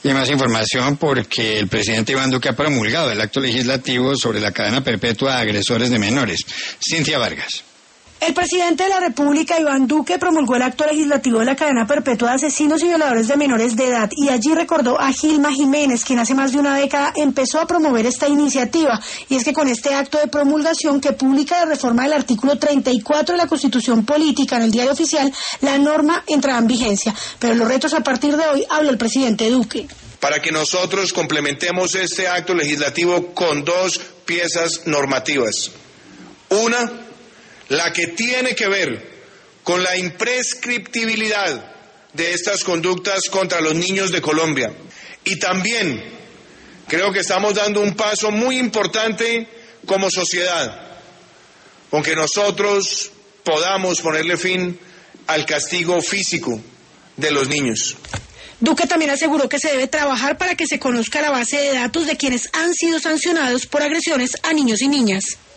Y más información porque el presidente Iván Duque ha promulgado el acto legislativo sobre la cadena perpetua de agresores de menores. Cintia Vargas. El presidente de la República, Iván Duque, promulgó el acto legislativo de la cadena perpetua de asesinos y violadores de menores de edad y allí recordó a Gilma Jiménez, quien hace más de una década empezó a promover esta iniciativa. Y es que con este acto de promulgación que publica la reforma del artículo 34 de la Constitución Política en el Diario Oficial, la norma entrará en vigencia. Pero los retos a partir de hoy habla el presidente Duque. Para que nosotros complementemos este acto legislativo con dos piezas normativas. Una, la que tiene que ver con la imprescriptibilidad de estas conductas contra los niños de Colombia. Y también creo que estamos dando un paso muy importante como sociedad, con que nosotros podamos ponerle fin al castigo físico de los niños. Duque también aseguró que se debe trabajar para que se conozca la base de datos de quienes han sido sancionados por agresiones a niños y niñas.